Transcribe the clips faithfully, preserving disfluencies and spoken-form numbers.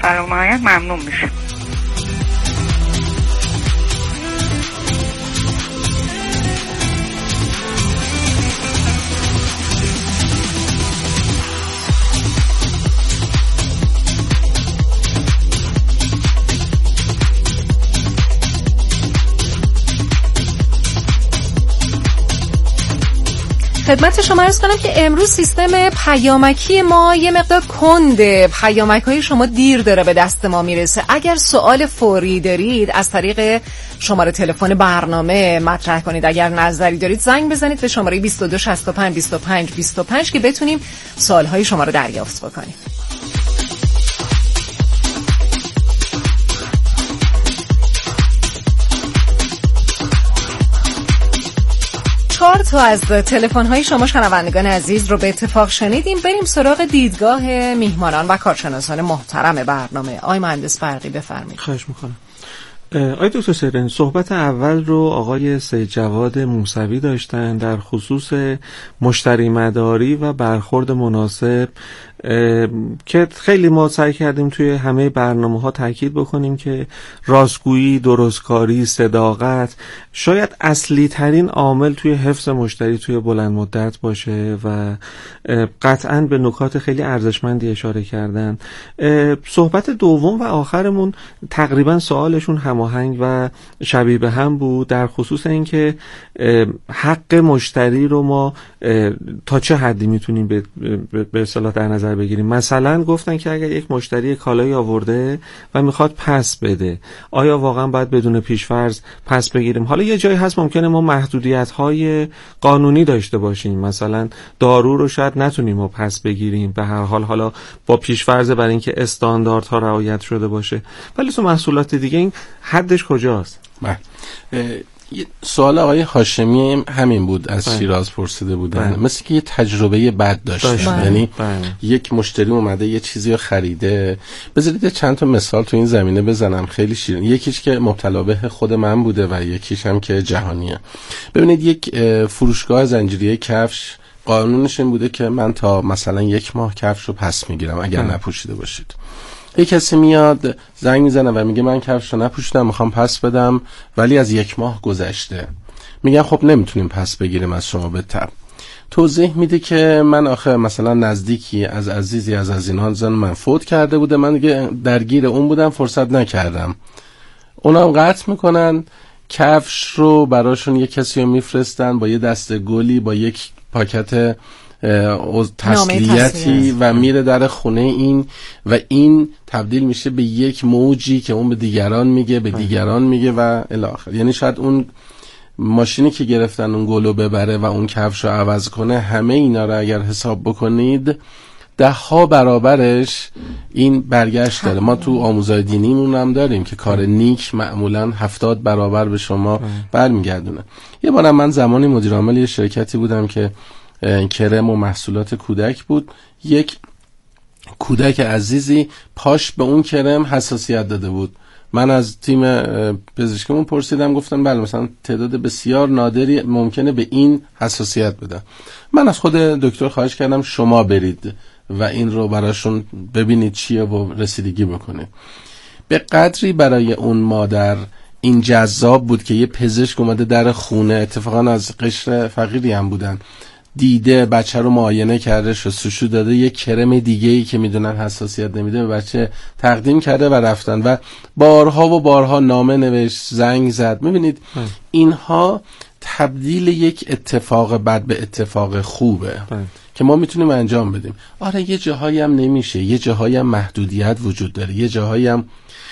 برنامه‌هایت ممنون میشه. خدمت شما عرض کنم که امروز سیستم پیامکی ما یه مقدار کنده، پیامک‌های شما دیر داره به دست ما میرسه. اگر سوال فوری دارید از طریق شماره تلفن برنامه مطرح کنید، اگر نظری دارید زنگ بزنید به شماره بیست و دو شصت و پنج بیست و پنج بیست و پنج که بتونیم سوالهای شما رو دریافت بکنیم. چهار تا از تلفن‌های شما شنوندگان عزیز رو به اتفاق شنیدیم. بریم سراغ دیدگاه میهمانان و کارشناسان محترم برنامه. آقای مهندس برقی بفرمایید. خواهش میکنم. آقای دکتر سرین، صحبت اول رو آقای سید جواد موسوی داشتن در خصوص مشتری مداری و برخورد مناسب که خیلی ما سعی کردیم توی همه برنامه ها تاکید بکنیم که راستگویی، درستکاری، صداقت شاید اصلی ترین عامل توی حفظ مشتری توی بلند مدت باشه و قطعاً به نکات خیلی ارزشمندی اشاره کردن. صحبت دوم و آخرمون تقریباً سوالشون هماهنگ و شبیه به هم بود در خصوص اینکه حق مشتری رو ما تا چه حدی میتونیم به به اصطلاح در نظر بگیریم. مثلا گفتن که اگر یک مشتری کالایی آورده و میخواد پس بده، آیا واقعا باید بدون پیش‌فرض پس بگیریم؟ حالا یه جایی هست ممکنه ما محدودیت‌های قانونی داشته باشیم، مثلا دارو رو شاید نتونیم ما پس بگیریم به هر حال، حالا با پیش‌فرض برای اینکه استانداردها رعایت شده باشه، ولی تو محصولات دیگه این حدش کجاست؟ بله. سوال آقای هاشمی همین بود، از بله. شیراز پرسیده بودن. بله. مثل که یه تجربه بد داشتن، یعنی بله. یک مشتری اومده یه چیزی رو خریده. بذارید چند تا مثال تو این زمینه بزنم خیلی شیرین. یکیش که مبتلا به خود من بوده و یکیش هم که جهانیه. ببینید یک فروشگاه زنجیره کفش قانونش این بوده که من تا مثلا یک ماه کفش رو پس میگیرم اگر بله. نپوشیده باشید. یک کسی میاد زنگ میزنه و میگه من کفش رو نپوشیدم میخوام پس بدم ولی از یک ماه گذشته. میگن خب نمیتونیم پس بگیریم از شما به تب. توضیح میده که من آخه مثلا نزدیکی از عزیزی از از اینها زن من فوت کرده بوده، من دیگه درگیر اون بودم فرصت نکردم. اونا هم قطع میکنن کفش رو براشون یک کسی رو میفرستن با یه دسته گلی با یک پاکت تسلیتی و میره در خونه این و این تبدیل میشه به یک موجی که اون به دیگران میگه به دیگران میگه و الی آخر. یعنی شاید اون ماشینی که گرفتن اون گلو ببره و اون کفش رو عوض کنه، همه اینا رو اگر حساب بکنید ده ها برابرش این برگشت داره. ما تو آموزهای دینیمون هم داریم که کار نیک معمولا هفتاد برابر به شما برمیگردونه. یه بارم من زمانی مدیر عامل یه شرکتی بودم که کرم و محصولات کودک بود. یک کودک عزیزی پاش به اون کرم حساسیت داده بود. من از تیم پزشکمون پرسیدم، گفتن بله مثلا تعداد بسیار نادری ممکنه به این حساسیت بده. من از خود دکتر خواهش کردم شما برید و این رو براشون ببینید چیه و رسیدگی بکنید. به قدری برای اون مادر این جذاب بود که یه پزشک اومده در خونه، اتفاقا از قشر فقیری هم بودن، دیده بچه رو معاینه کرده، شستشو داده، یه کرم دیگه‌ای که میدونن حساسیت نمیده به بچه تقدیم کرده و رفتن و بارها و بارها نامه نوشت، زنگ زد. میبینید اینها تبدیل یک اتفاق بد به اتفاق خوبه بله. که ما میتونیم انجام بدیم. آره یه جاهایی هم نمیشه، یه جاهایی هم محدودیت وجود داره، یه جاهایی هم.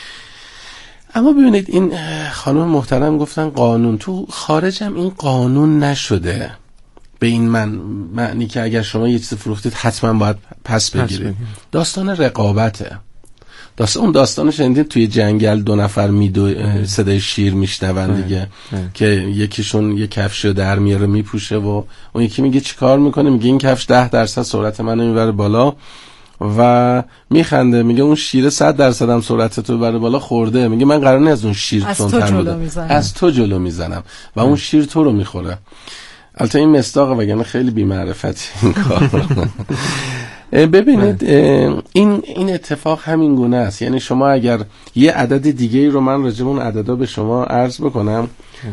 اما ببینید این خانم محترم گفتن قانون، تو خارج هم این قانون نشده به این من معنی که اگر شما یه چیز فروختید حتما باید پس بگیرید. داستان رقابته. داستان اون داستان شنیدید توی جنگل دو نفر میدو صدای شیر میشنون دیگه که یکیشون یه کفشو در میاره میپوشه و اون یکی میگه چیکار میکنه، میگه این کفش ده درصد سرعت منو میبره بالا و میخنده، میگه اون شیر صد درصد هم سرعت تو ببره بالا خورده، میگه من قرار نیست از اون شیر تندتر بودم، از تو جلو میزنم و اون شیر تو رو میخوره. البته این مصداقه وگرنه خیلی بی‌معرفتی این کار. ببینید این این اتفاق همین گونه است. یعنی شما اگر یه عدد دیگه رو من راجع به اون عددا به شما عرض بکنم،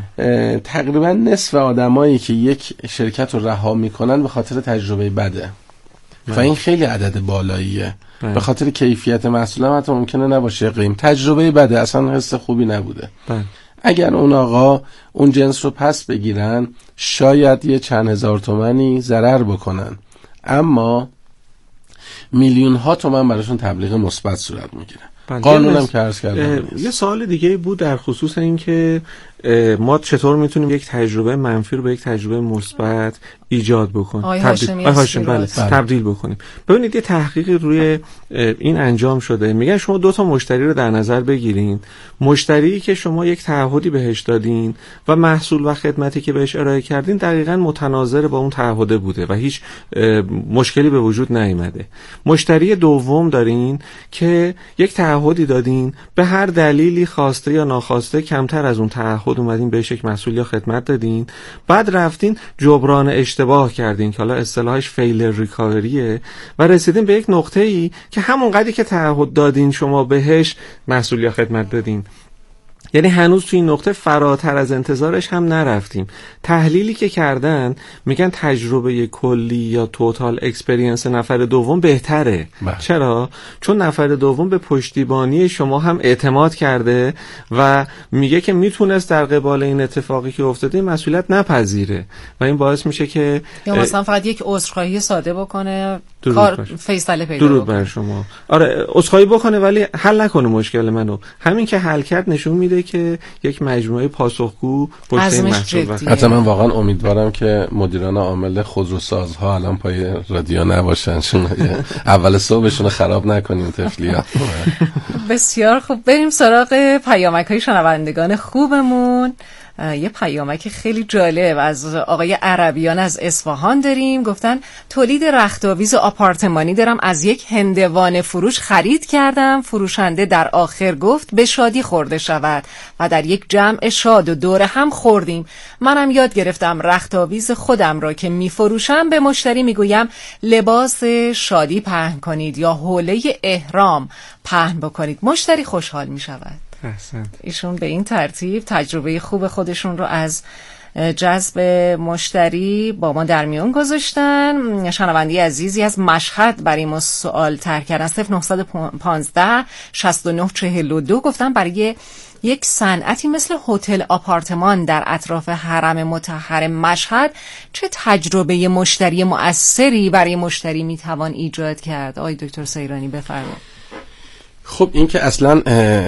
تقریبا نصف آدمایی که یک شرکت رو رها میکنن به خاطر تجربه بده و این خیلی عدد بالاییه. بله. به خاطر کیفیت محصول هم حتی ممکنه نباشه قیم، تجربه بده، اصلا حس خوبی نبوده. بله. اگر اون آقا اون جنس رو پس بگیرن شاید یه چند هزار تومانی ضرر بکنن، اما میلیون ها تومن براشون تبلیغ مثبت صورت میگیره. قانونم که عرض کردم. یه سوال دیگه بود در خصوص این که ما چطور میتونیم یک تجربه منفی رو به یک تجربه مثبت ایجاد بکنیم، تبدیل هاشم بله تبدیل بکنیم. ببینید یه تحقیقی روی این انجام شده، میگن شما دو تا مشتری رو در نظر بگیرین، مشتری که شما یک تعهدی بهش دادین و محصول و خدمتی که بهش ارائه کردین دقیقاً متناظر با اون تعهد بوده و هیچ مشکلی به وجود نیامده. مشتری دوم دارین که یک تعهدی دادین، به هر دلیلی خواسته یا ناخواسته کمتر از اون تعهد اومدین بهش یک محصول یا خدمت دادین، بعد رفتین جبران اشتباه کردین که حالا اصطلاحش فیلر ریکاوریه و رسیدین به یک نقطه‌ای که همون قدری که تعهد دادین شما بهش محصول یا خدمت دادین، یعنی هنوز توی این نقطه فراتر از انتظارش هم نرفتیم. تحلیلی که کردن میگن تجربه کلی یا توتال اکسپریانس نفر دوم بهتره. بله. چرا؟ چون نفر دوم به پشتیبانی شما هم اعتماد کرده و میگه که میتونست در قبال این اتفاقی که افتاده مسئولیت نپذیره و این باعث میشه که یا مثلا فقط یک عذرخواهی ساده بکنه، کار فیصله پیدا درود بر شما. آره عذرخواهی بکنه ولی حل نکنه مشکل منو. همین که حل کرد نشون میده که یک مجموعه پاسخگو پشت این محصول. حتی من واقعا امیدوارم که مدیران عامل خودروسازها الان پای رادیو نباشن، چون اول صبحشون خراب نکنیم تفلیات. بسیار خوب، بریم سراغ پیامک‌های شنوندگان خوبمون. یه پیامک خیلی جالب از آقای عربیان از اصفهان داریم. گفتن تولید رختاویز آپارتمانی دارم، از یک هندوانه فروش خرید کردم، فروشنده در آخر گفت به شادی خورده شود و در یک جمع شاد و دوره هم خوردیم. منم یاد گرفتم رختاویز خودم را که میفروشم به مشتری میگویم لباس شادی پهن کنید یا حوله احرام پهن بکنید، مشتری خوشحال میشود. احسنت. ایشون به این ترتیب تجربه خوب خودشون رو از جذب مشتری با ما در میون گذاشتن. شنوندی عزیزی از مشهد برای ما سوال طرح کردن، صفر نه یک پنج شش نه چهار دو، گفتن برای یک صنعتی مثل هتل آپارتمان در اطراف حرم مطهر مشهد چه تجربه مشتری مؤثری برای مشتری میتوان ایجاد کرد؟ آقای دکتر سیرانی بفرمایید. خب این که اصلا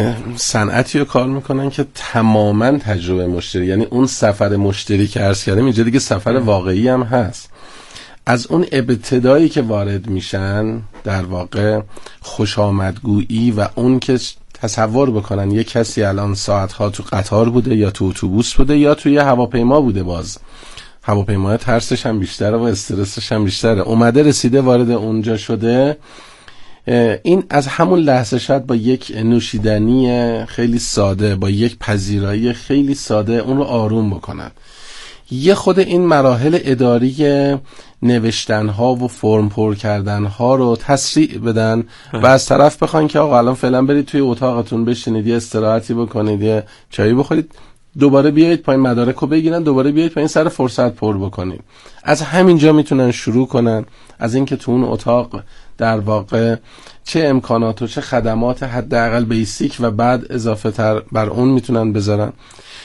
صنعتی رو کار میکنن که تماما تجربه مشتری، یعنی اون سفر مشتری که عرض کردم اینجا دیگه سفر واقعی هم هست. از اون ابتدایی که وارد میشن در واقع خوش آمدگویی و اون که تصور بکنن یک کسی الان ساعتها تو قطار بوده یا تو اتوبوس بوده یا توی هواپیما بوده، باز هواپیما ترسش هم بیشتره و استرسش هم بیشتره، اومده رسیده وارد اونجا شده، این از همون لحظه شاید با یک نوشیدنی خیلی ساده، با یک پذیرایی خیلی ساده اون رو آروم بکنن. یه خود این مراحل اداری نوشتن ها و فرم پر کردن ها رو تسریع بدن و از طرف بخوان که آقا الان فعلا برید توی اتاقتون بشینید، یه استراحتی بکنید، یه چایی بخورید، دوباره بیایید پایین مدارک رو بگیرن، دوباره بیایید پایین سر فرصت پر بکنید. از همینجا میتونن شروع کنن، از اینکه تو اون اتاق در واقع چه امکانات و چه خدمات حداقل بیسیک و بعد اضافه تر بر اون میتونن بذارن.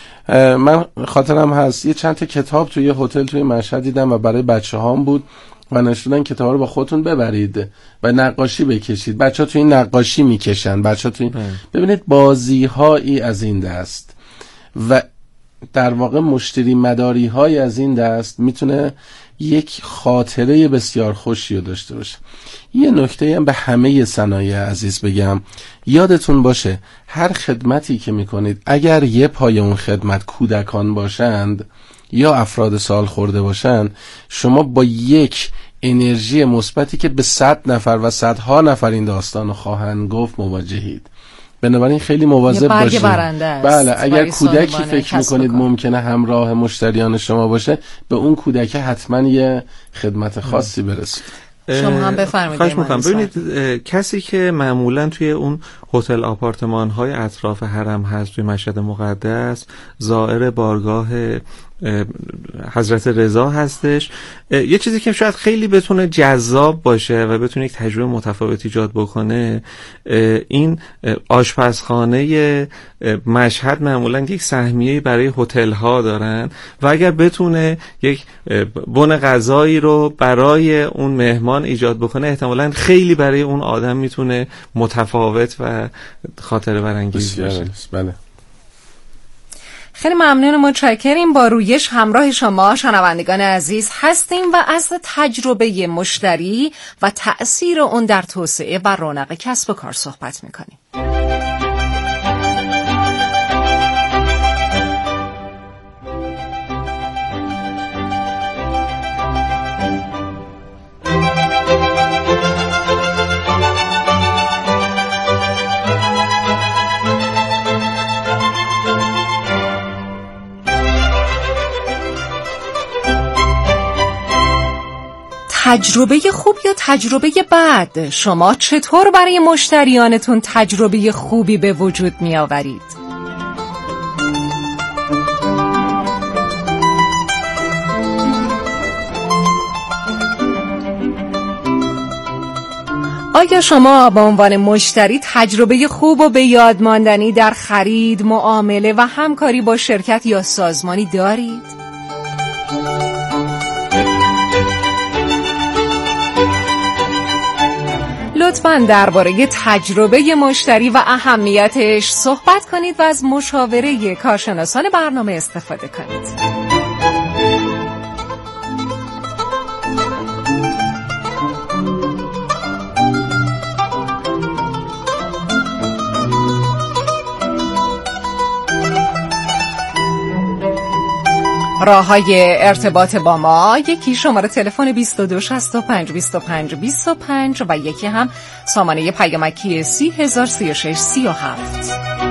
من خاطرم هست یه چند تا کتاب توی هتل توی مشهد دیدم و برای بچه هام بود و نشوندن کتاب رو با خودتون ببرید و نقاشی بکشید. بچه ها توی این نقاشی میکشن، بچه ها توی این... ببینید بازی هایی از این دست و در واقع مشتری مداری های از این دست میتونه یک خاطره بسیار خوشی رو داشته باشه. یه نکته هم به همه صنایع عزیز بگم، یادتون باشه هر خدمتی که میکنید اگر یه پای اون خدمت کودکان باشند یا افراد سال خورده باشند، شما با یک انرژی مثبتی که به صد نفر و صدها نفر این داستان رو خواهند گفت مواجهید. بنابراین خیلی مواظب باشید. بله اگر کودکی فکر میکنید ممکنه همراه مشتریان شما باشه، به اون کودک حتما یه خدمت خاصی برسید. شما هم بفرمایید. خواهش می‌کنم. ببینید کسی که معمولا توی اون هتل آپارتمان های اطراف حرم هست توی مشهد مقدس، زائر بارگاه حضرت رضا هستش، یه چیزی که شاید خیلی بتونه جذاب باشه و بتونه یک تجربه متفاوت ایجاد بکنه، این آشپزخانه مشهد معمولا یک سهمیه برای هتل ها دارن و اگر بتونه یک بن غذایی رو برای اون مهمان ایجاد بکنه، احتمالاً خیلی برای اون آدم میتونه متفاوت و خاطره برانگیز باشه. بله. خیلی ممنون، متشکریم. با رویش همراه شما شنوندگان عزیز هستیم و از تجربه مشتری و تأثیر اون در توسعه و رونق کسب و کار صحبت میکنیم. تجربه خوب یا تجربه بد؟ شما چطور برای مشتریانتون تجربه خوبی به وجود می آورید؟ آیا شما به عنوان مشتری تجربه خوب و به یاد ماندنی در خرید، معامله و همکاری با شرکت یا سازمانی دارید؟ لطفاً درباره تجربه مشتری و اهمیتش صحبت کنید و از مشاوره کارشناسان برنامه استفاده کنید. راه‌های ارتباط با ما، یکی شماره تلفن بیست و دو شصت و پنج بیست و پنج بیست و پنج و یکی هم سامانه پیامکی سی هزار سی و شش سی و هفت.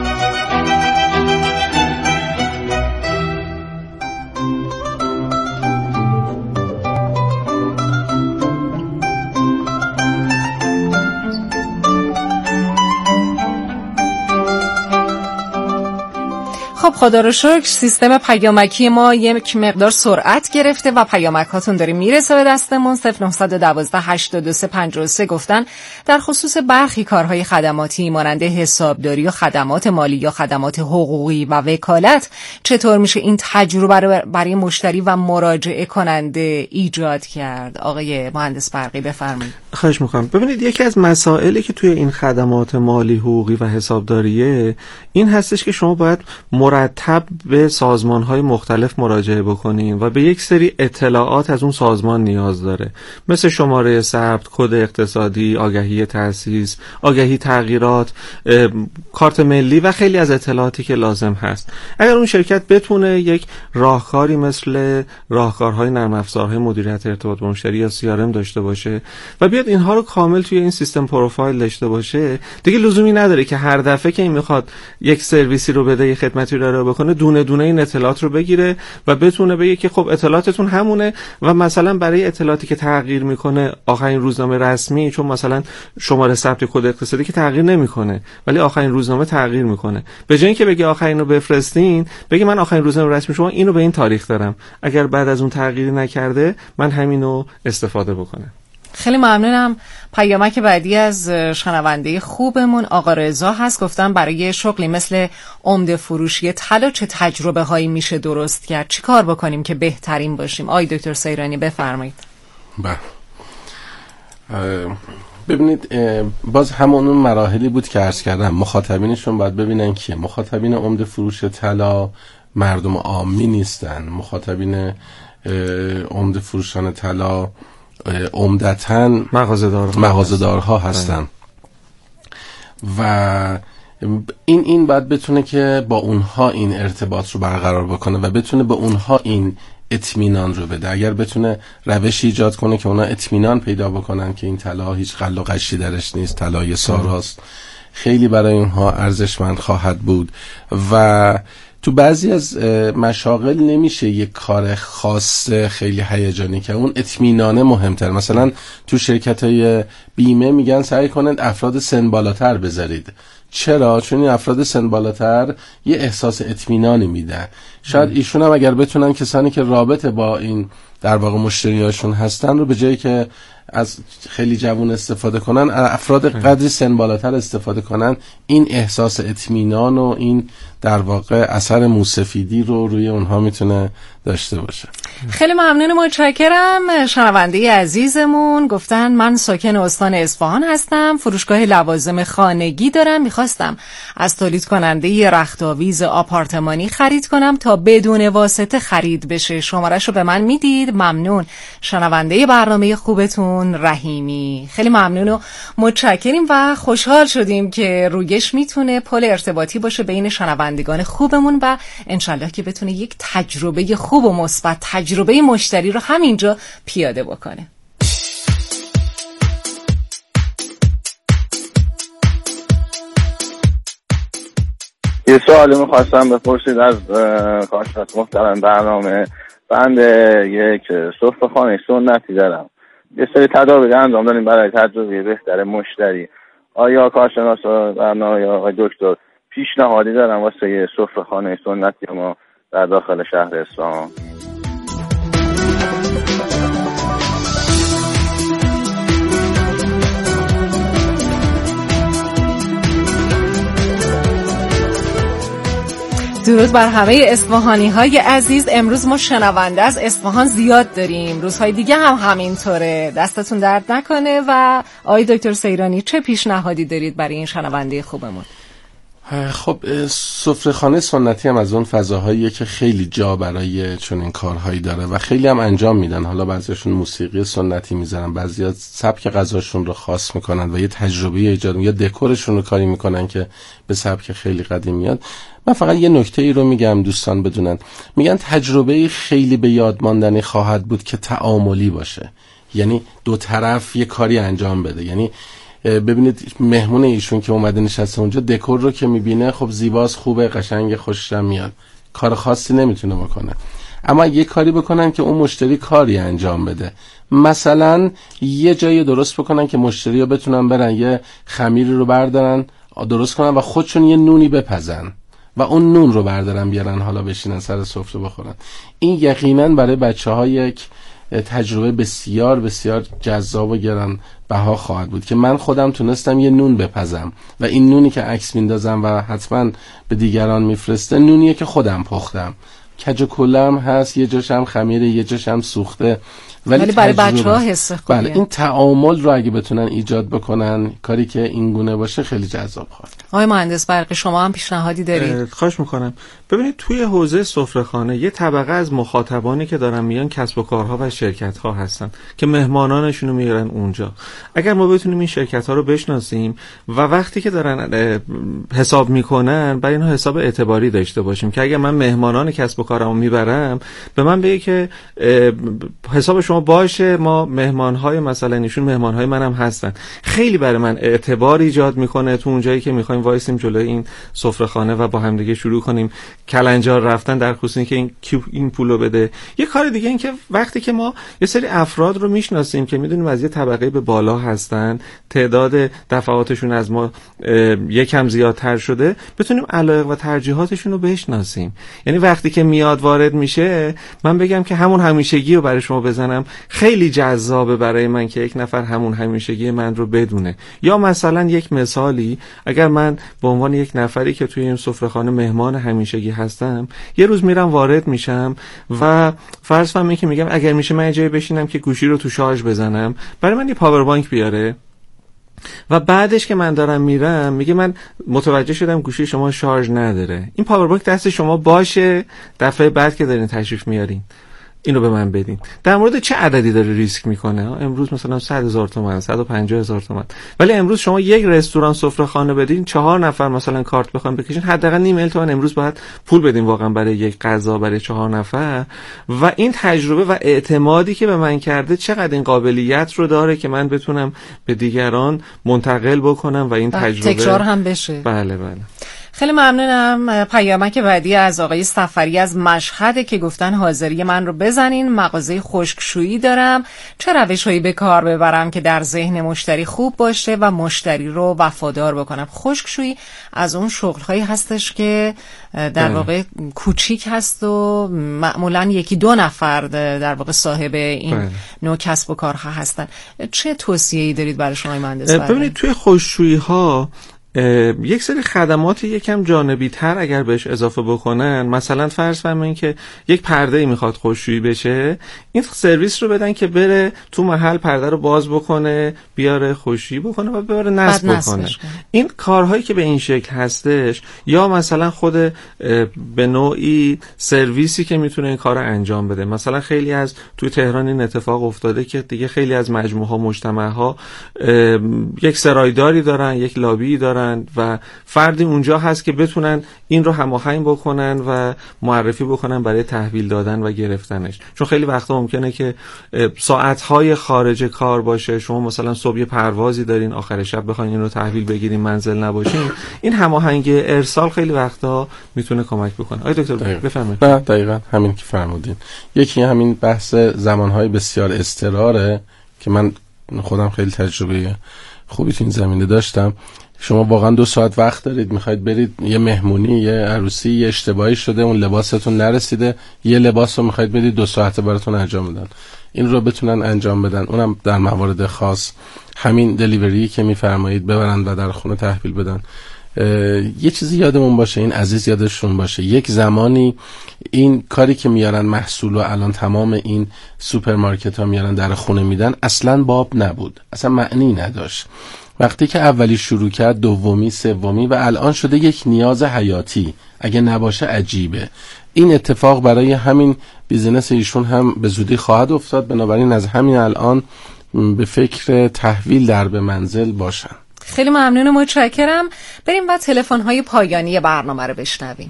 خب خدا رو شکر سیستم پیامکی ما یک مقدار سرعت گرفته و پیامک هاتون داره میرسه به دستمون. صفر نه یک دو هشت دو سه پنج سه گفتن در خصوص برخی کارهای خدماتی مانند حسابداری و خدمات مالی یا خدمات حقوقی و وکالت چطور میشه این تجربه رو برای مشتری و مراجعه کننده ایجاد کرد؟ آقای مهندس برقی بفرمایید. خواهش میکنم. ببینید یکی از مسائلی که توی این خدمات مالی، حقوقی و حسابداریه این هستش که شما باید مرتب به سازمان‌های مختلف مراجعه بکنین و به یک سری اطلاعات از اون سازمان نیاز داره، مثل شماره ثبت، کد اقتصادی، آگهی تأسیس، آگهی تغییرات، کارت ملی و خیلی از اطلاعاتی که لازم هست. اگر اون شرکت بتونه یک راهکاری مثل راهکارهای نرم افزارهای مدیریت ارتباط با مشتری یا سی آر ام داشته باشه و بیاد اینها رو کامل توی این سیستم پروفایل داشته باشه، دیگه لزومی نداره که هر دفعه که این میخواد یک سرویسی رو بده، یک خدمتی رو بکنه، دونه دونه این اطلاعات رو بگیره و بتونه بگه که خب اطلاعاتتون همونه و مثلا برای اطلاعاتی که تغییر میکنه آخرین روزنامه رسمی، چون مثلا شماره ثبت کد اقتصادی که تغییر نمیکنه ولی آخرین روزنامه تغییر میکنه، به جای اینکه بگه آخرین رو بفرستین، بگه من آخرین روزنامه رسمی شما اینو به این تاریخ دارم، اگر بعد از اون تغییری نکرده من همینو استفاده بکنم. خیلی ممنونم. پیامک بعدی از شنونده خوبمون آقا رضا هست، گفتن برای شغلی مثل عمده فروشی طلا چه تجربه هایی میشه درست کرد؟ چی کار بکنیم که بهترین باشیم؟ آقای دکتر سیرانی بفرمایید. بله ببینید باز همون اون مراحلی بود که عرض کردم، مخاطبینشون باید ببینن که مخاطبین عمده فروش طلا مردم عامی نیستن، مخاطبین عمده فروشان طلا عمدتاً مغازه‌دارها مغازه‌دارها هستن و این این باید بتونه که با اونها این ارتباط رو برقرار بکنه و بتونه به اونها این اطمینان رو بده. اگر بتونه روشی ایجاد کنه که اونها اطمینان پیدا بکنن که این طلا هیچ غل و غشی درش نیست، طلای ساراست، خیلی برای اونها ارزشمند خواهد بود و تو بعضی از مشاغل نمیشه یک کار خاص خیلی هیجانی که اون اطمینانه مهمتر. مثلا تو شرکت‌های بیمه میگن سعی کنند افراد سن بالاتر بذارید. چرا؟ چون این افراد سن بالاتر یه احساس اطمینانی میدن. شاید ایشون هم اگر بتونن کسانی که رابطه با این در واقع مشتریاشون هستن رو به جایی که از خیلی جوان استفاده کنن، افراد قدری سن بالاتر استفاده کنن، این احساس اطمینان و این در واقع اثر موسفیدی رو روی اونها میتونه داشته باشه. خیلی ممنون، متشکرم. شنونده عزیزمون گفتن من ساکن استان اصفهان هستم، فروشگاه لوازم خانگی دارم، میخواستم از تولید کننده رختاویز آپارتمانی خرید کنم تا بدون واسطه خرید بشه، شماره‌شو به من میدید؟ ممنون. شنونده برنامه خوبتون رحیمی. خیلی ممنون و متشکریم و خوشحال شدیم که رویش میتونه پل ارتباطی باشه بین شنوندگان خوبمون و انشالله که بتونه یک تجربه خوب و مثبت، تجربه مشتری رو همینجا پیاده بکنه. یه سوالی میخواستم بپرسید از کارشناس محترم برنامه. بند یک سفره خانه سنتی دارم، یه سری تدابیر انجام داریم برای تجربه بهتر مشتری. آیا کارشناس برنامه یا آقای دکتر پیشنهادی دارم واسه یه سفره خانه سنتی ما در داخل شهر اصفهان؟ درود بر همه اصفهانی های عزیز. امروز ما شنونده از اصفهان زیاد داریم، روزهای دیگه هم همینطوره. دستتون درد نکنه. و آقای دکتر سیرانی چه پیشنهادی دارید برای این شنونده خوبمون؟ خب سفره خانه سنتی هم از اون فضاهاییه که خیلی جا برای چنین کارهایی داره و خیلی هم انجام میدن. حالا بعضیشون موسیقی سنتی میذارن، بعضیا سبک غذاشون رو خاص میکنن و یه تجربه ایجاد یا دکورشون رو کاری میکنن که به سبک خیلی قدیمی میاد. من فقط یه نکته ای رو میگم دوستان بدونن. میگن تجربه خیلی به یاد ماندنی خواهد بود که تعاملی باشه، یعنی دو طرف یه کاری انجام بده. یعنی ببینید مهمون ایشون که اومده نشسته اونجا، دکور رو که میبینه خب زیباست، خوبه، قشنگ، خوشش میاد، کار خاصی نمیتونه بکنه. اما یه کاری بکنن که اون مشتری کاری انجام بده. مثلا یه جایی درست بکنن که مشتری ها بتونن برن یه خمیری رو بردارن درست کنن و خودشون یه نونی بپزن و اون نون رو بردارن بیارن حالا بشینن سر سفره بخورن. این یقینا برای بچه‌ها یک تجربه بسیار بسیار جذاب و گران بها خواهد بود که من خودم تونستم یه نون بپزم و این نونی که عکس میندازم و حتما به دیگران میفرسته نونیه که خودم پختم. کج و کلم هست، یه جاش هم خمیره، یه جاش هم سوخته، ولی, ولی برای بچه‌ها حس خوبیه. بله، این تعامل رو اگه بتونن ایجاد بکنن، کاری که این گونه باشه، خیلی جذاب خواهد. آقای مهندس برقی شما هم پیشنهادی دارید؟ خواهش میکنم. ببینید توی حوزه سفره‌خانه یه طبقه از مخاطبانی که دارن میان کسب و کارها و شرکت‌ها هستن که مهمانانشون رو میارن اونجا. اگر ما بتونیم این شرکت‌ها رو بشناسیم و وقتی که دارن حساب میکنن برای اینها حساب اعتباری داشته باشیم که اگر من مهمانان کسب و کارمو میبرم به من بگه که حساب شما باشه، ما مهمان‌های مثلا ایشون مهمان‌های منم هستن، خیلی برای من اعتبار ایجاد میکنه تو اون جایی که میخوایم وایسیم جلوی این سفره‌خانه و با هم دیگه شروع کنیم کلنجار رفتن در خصوص اینکه این کی این پولو بده. یه کار دیگه این که وقتی که ما یه سری افراد رو میشناسیم که میدونیم از یه طبقه به بالا هستن، تعداد دفعاتشون از ما یکم زیادتر شده، بتونیم علایق و ترجیحاتشون رو بشناسیم. یعنی وقتی که میاد وارد میشه من بگم که همون همیشگی رو برای شما بزنم، خیلی جذابه برای من که یک نفر همون همیشگی من رو بدونه. یا مثلا یک مثالی، اگر من به عنوان یک نفری که توی این سفره‌خانه مهمان همیشگی هستم، یه روز میرم وارد میشم و فرض کنم اینکه میگم اگر میشه من جایی بشینم که گوشی رو تو شارژ بزنم، برای من یه پاور بانک بیاره. و بعدش که من دارم میرم میگه من متوجه شدم گوشی شما شارژ نداره، این پاور بانک دست شما باشه، دفعه بعد که دارین تشریف میارین اینو به من بدین. در مورد چه عددی داره ریسک میکنه؟ امروز مثلا صد هزار تومان، صد و پنجاه هزار تومان، ولی امروز شما یک رستوران سفره خانه بدین، چهار نفر مثلا کارت بخوام بکشین، حداقل نیم میلیون تومان امروز باید پول بدین واقعا برای یک غذا برای چهار نفر. و این تجربه و اعتمادی که به من کرده چقدر این قابلیت رو داره که من بتونم به دیگران منتقل بکنم و این تجربه تکرار هم بشه. بله بله. خیلی ممنونم. پیامک بعدی از آقای سفری از مشهد که گفتن حاضری من رو بزنین، مغازه خشکشویی دارم، چه روش‌هایی به کار ببرم که در ذهن مشتری خوب باشه و مشتری رو وفادار بکنم. خشکشویی از اون شغل‌هایی هستش که در واقع کوچیک هست و معمولاً یکی دو نفر در واقع صاحب این بله. نوع کسب و کارها هستن. چه توصیه‌ای دارید برای شما مهندس؟ ببینید توی خشکشویی‌ها یک سری خدمات یکم جانبی تر اگر بهش اضافه بکنن، مثلا فرض فرمایید که یک پرده میخواد خشکشویی بشه، این سرویس رو بدن که بره تو محل پرده رو باز بکنه، بیاره خشکشویی بکنه و ببره نصب بکنه. این کارهایی که به این شکل هستش، یا مثلا خود به نوعی سرویسی که میتونه این کار رو انجام بده. مثلا خیلی از توی تهران این اتفاق افتاده که دیگه خیلی از مجموعه ها مجتمع ها یک سرایداری دارن، یک لابی دارن و فردی اونجا هست که بتونن این رو هماهنگ بکنن و معرفی بکنن برای تحویل دادن و گرفتنش. چون خیلی وقتا ممکنه که ساعتهای خارج کار باشه، شما مثلا صبح پروازی دارین، آخر شب بخواین این رو تحویل بگیرین، منزل نباشین، این هماهنگی ارسال خیلی وقتا میتونه کمک بکنه. آقای دکتر بفرمایید. نه دقیقاً همین که فرمودین. یکی همین بحث زمانهای بسیار اضطراره که من خودم خیلی تجربه خوبی تو این زمینه داشتم. شما واقعا دو ساعت وقت دارید، میخواید برید یه مهمونی، یه عروسی، یه اشتباهی شده، اون لباستون نرسیده، یه لباس رو میخواید بدید دو ساعته براتون انجام بدن. این رو بتونن انجام بدن، اونم در موارد خاص. همین دلیوری که میفرمایید ببرن و در خونه تحویل بدن. یه چیزی یادمون باشه، این عزیز یادشون باشه، یک زمانی این کاری که میارن محصول و الان تمام این سوپرمارکت ها میارن در خونه میدن اصلا باب نبود، اصلا معنی نداشت. وقتی که اولی شروع کرد، دومی، سومی و الان شده یک نیاز حیاتی. اگه نباشه عجیبه. این اتفاق برای همین بیزینس ایشون هم به زودی خواهد افتاد، بنابراین از همین الان به فکر تحویل در به منزل باشن. خیلی ممنون، متشکرم. بریم و تلفن‌های پایانی برنامه رو بشنویم.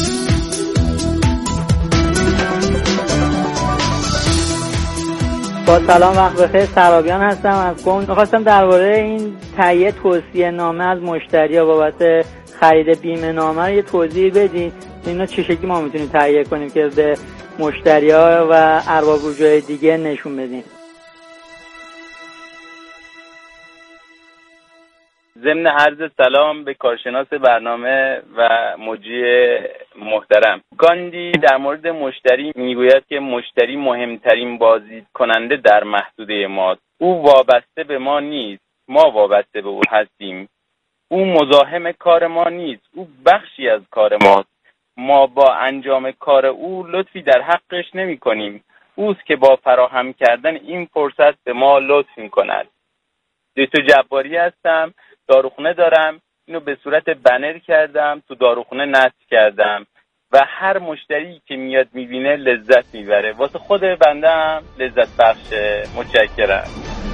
با سلام، وقت بخیر. سرابیان هستم از قم. می‌خواستم درباره این تهیه توصیه نامه از مشتری‌ها بابت خرید بیمه نامه رو یه توضیح بدین. اینا چه شکلی ما میتونیم تهیه کنیم که به مشتری‌ها و ارباب رجوع دیگه نشون بدیم؟ ضمن عرض سلام به کارشناس برنامه و مجری محترم. گاندی در مورد مشتری میگوید که مشتری مهمترین بازدید کننده در محدوده ماست. او وابسته به ما نیست، ما وابسته به او هستیم. او مزاحم کار ما نیست، او بخشی از کار ماست. ما با انجام کار او لطفی در حقش نمی کنیم. اوست که با فراهم کردن این فرصت به ما لطف می کند. دکتر جباری هستم، داروخونه دارم. اینو به صورت بنر کردم، تو داروخونه نصب کردم و هر مشتری که میاد میبینه لذت میبره. واسه خود بنده هم لذت بخشه. متشکرم.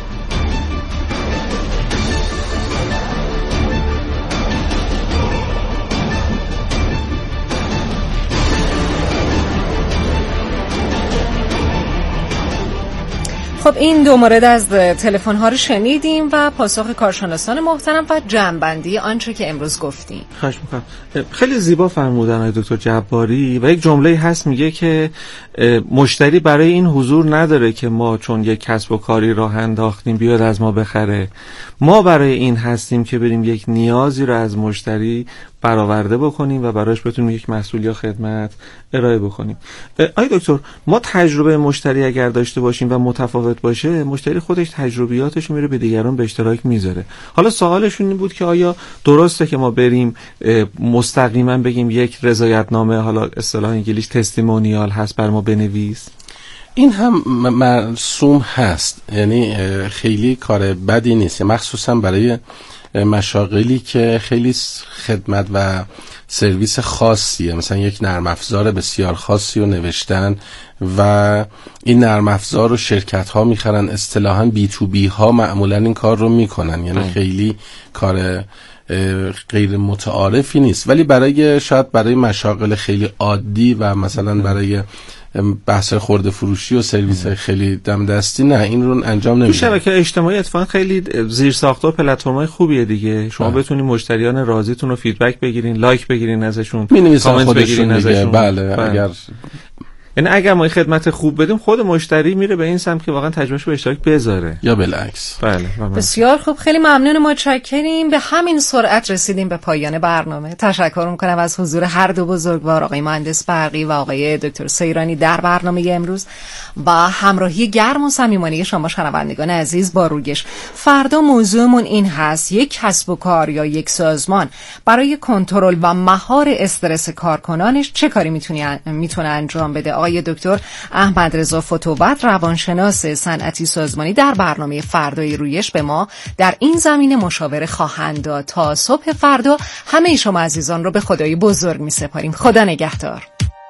خب این دو مورد از تلفن ها رو شنیدیم و پاسخ کارشناسان محترم و جمع‌بندی آنچه که امروز گفتیم. خواهش می‌کنم. خیلی زیبا فرمودن آقای دکتر جباری و یک جمله هست میگه که مشتری برای این حضور نداره که ما چون یک کسب و کاری راه انداختیم بیاد از ما بخره. ما برای این هستیم که بریم یک نیازی رو از مشتری برآورده بکنیم و براش بتونیم یک محصول یا خدمت ارائه بکنیم. آقای دکتر، ما تجربه مشتری اگر داشته باشیم و متفاوت باشه، مشتری خودش تجربیاتش میره به دیگران به اشتراک میذاره. حالا سوالشون این بود که آیا درسته که ما بریم مستقیما بگیم یک رضایتنامه، حالا اصطلاح انگلیش تستیمونیال هست، بر ما بنویس؟ این هم مرسوم هست، یعنی خیلی کار بدی نیست، مخصوصا برای مشاغلی که خیلی خدمت و سرویس خاصیه، مثلا یک نرم افزار بسیار خاصی رو نوشتن و این نرم افزار رو شرکت ها میخرن، اصطلاحاً بی تو بی ها معمولا این کار رو میکنن، یعنی خیلی کار غیر متعارفی نیست. ولی برای شاید برای مشاغل خیلی عادی و مثلا برای بحث خرده فروشی و سرویس های خیلی دم دستی، نه این رو انجام نمیدن. تو شبکه اجتماعی اتفاقا خیلی زیر ساخته و پلتفرم‌های خوبیه دیگه، شما بتونین مشتریان راضیتون رو فیدبک بگیرین، لایک بگیرین ازشون، کامنت بگیرین ازشون. بله, بله. اگر یعنی اگر ما خدمت خوب بدیم خود مشتری میره به این سمت که واقعا تجربهش به اشتراک بذاره یا بالعکس. بله. بسیار خوب، خیلی ممنون، متشکریم. به همین سرعت رسیدیم به پایان برنامه. تشکر میکنم از حضور هر دو بزرگوار، آقای مهندس برقی و آقای دکتر سیرانی در برنامه امروز و همراهی گرم و صمیمانه شما شنوندگان عزیز با رویش. فردا موضوعمون این هست: یک کسب و کار یا یک سازمان برای کنترل و مهار استرس کارکنانش چه کاری میتونه میتونه انجام بده؟ آقای دکتر احمد رضا فتوبت، روانشناس صنعتی سازمانی، در برنامه فردای رویش به ما در این زمینه مشاوره خواهند داد. تا صبح فردا همه شما عزیزان رو به خدای بزرگ می سپاریم. خدا نگهدار.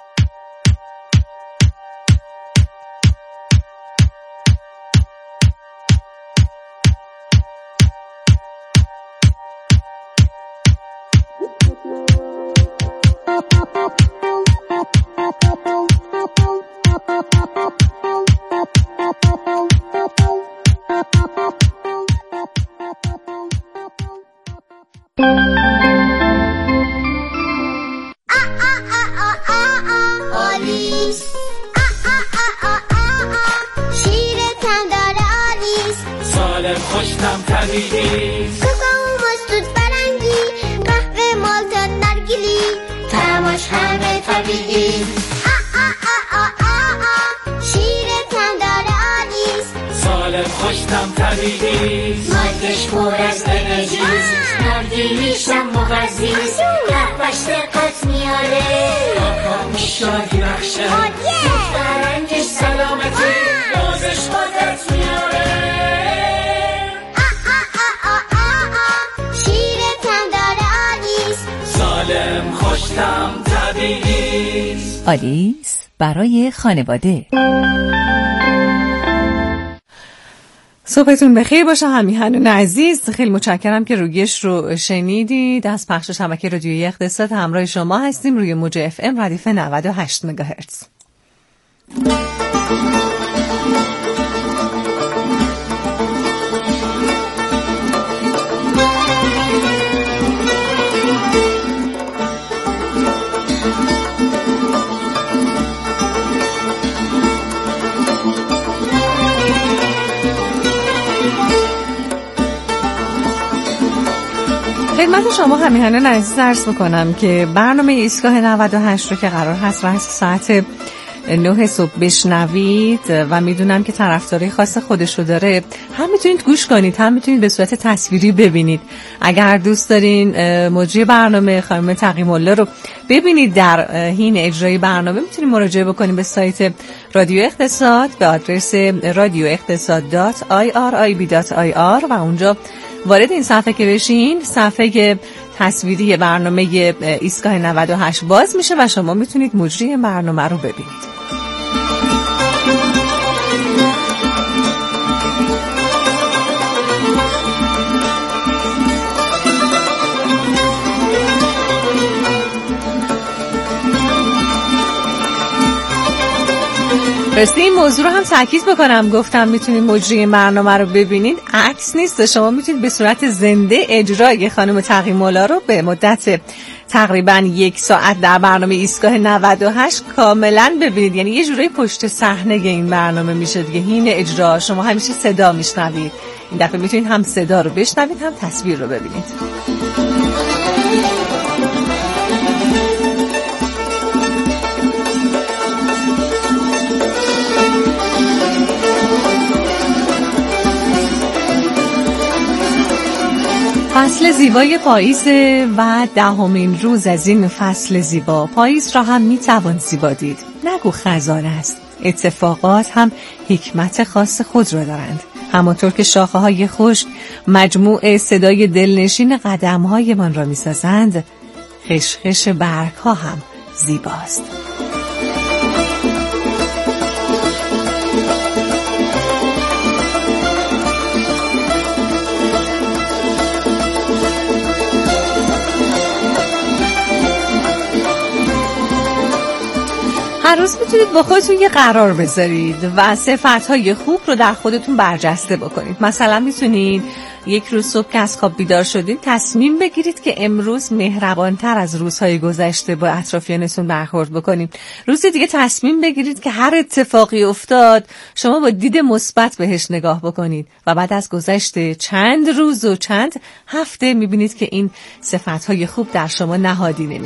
آلیس برای خانواده. صبحتون بخیر باشه همیهنان عزیز. خیلی متشکرم که رویش رو شنیدید. از پخش شبکه رادیویی اقتصاد همراه شما هستیم روی موج اف ام ردیف نود و هشت مگاهرتز. خدمت شما همیهنان عزیز عرض میکنم که برنامه ایستگاه نود و هشت رو که قرار هست رأس ساعت نه صبح بشنوید و میدونم که طرفدارای خاص خودش رو داره، هم میتونید گوش کنید، هم میتونید به صورت تصویری ببینید. اگر دوست دارین مجری برنامه خانم تقی‌الله رو ببینید در حین اجرای برنامه، میتونید مراجعه بکنید به سایت رادیو اقتصاد به آدرس رادیو اقتصاد دات آی آر آی بی دات آی آر و اونجا وارد این صفحه که بشین، صفحه تصویری برنامه ایستگاه نود و هشت باز میشه و شما میتونید مجری برنامه رو ببینید. راستی این موضوع رو هم تاکید بکنم، گفتم میتونید مجری برنامه رو ببینید، عکس نیست، شما میتونید به صورت زنده اجرای خانم تقی‌الله رو به مدت تقریبا یک ساعت در برنامه ایستگاه نود و هشت کاملا ببینید. یعنی یه جورایی پشت صحنه این برنامه میشه دیگه. حین اجرا شما همیشه صدا میشنوید، این دفعه میتونید هم صدا رو بشنوید هم تصویر رو ببینید. فصل زیبای پاییز و دهمین روز از این فصل زیبا. پاییز را هم میتوان زیبا دید، نگو خزان است. اتفاقات هم حکمت خاص خود را دارند. همانطور که شاخه های خشک مجموع صدای دلنشین قدم های من را میسازند، خشخش برگ ها هم زیباست. هر روز میتونید با خودتون یه قرار بذارید و صفت‌های خوب رو در خودتون برجسته بکنید. مثلا میتونید یک روز صبح که از خواب بیدار شدید تصمیم بگیرید که امروز مهربانتر از روزهای گذشته با اطرافیانتون برخورد بکنید. روز دیگه تصمیم بگیرید که هر اتفاقی افتاد شما با دید مثبت بهش نگاه بکنید و بعد از گذشت چند روز و چند هفته میبینید که این صفت‌های خوب در شما نهادینه